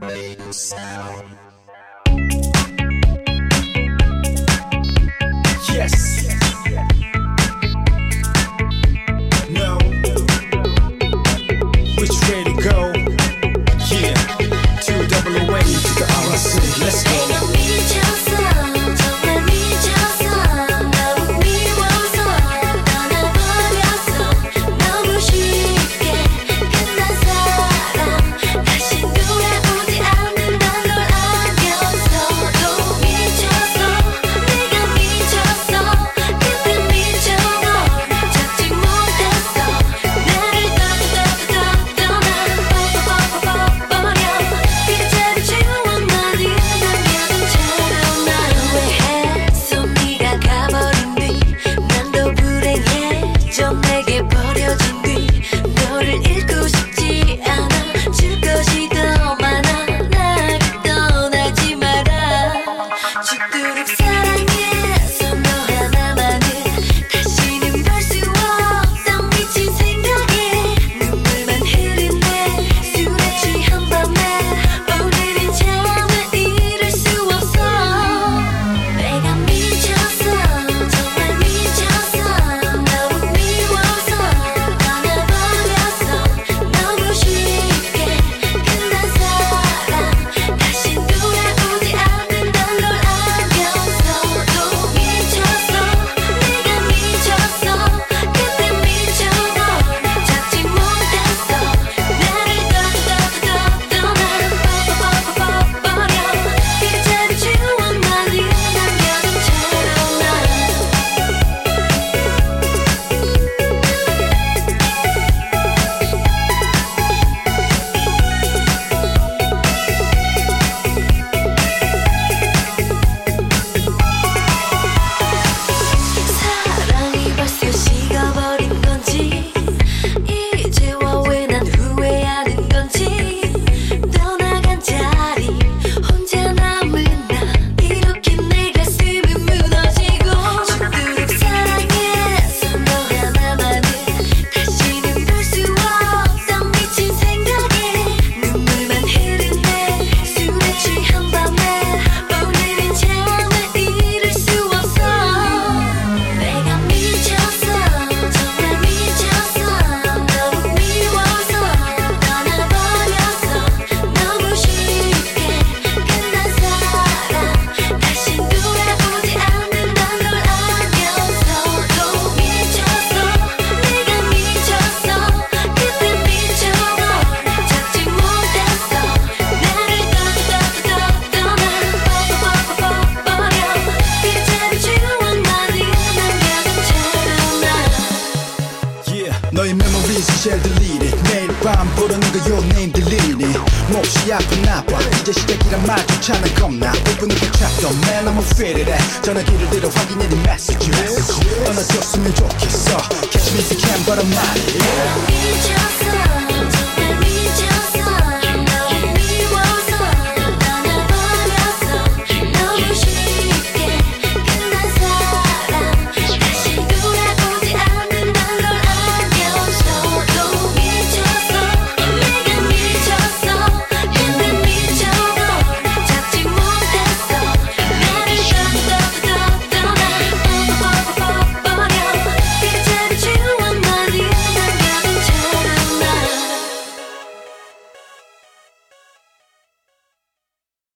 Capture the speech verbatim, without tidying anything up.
sound. Yes. No. Which way to go? Yeah. Two double away to the R C. Let's go. 너의 memories share delete it 매일 밤 부르는 거 your name delete it 몹시 아프나 봐 이제 시작이란 말조차는 겁나 오픈을 쫓았던 man I'm afraid of that 전화기를 들어 확인해 네 messages 떠나줬으면 좋겠어 Catch me if you can but I'm not here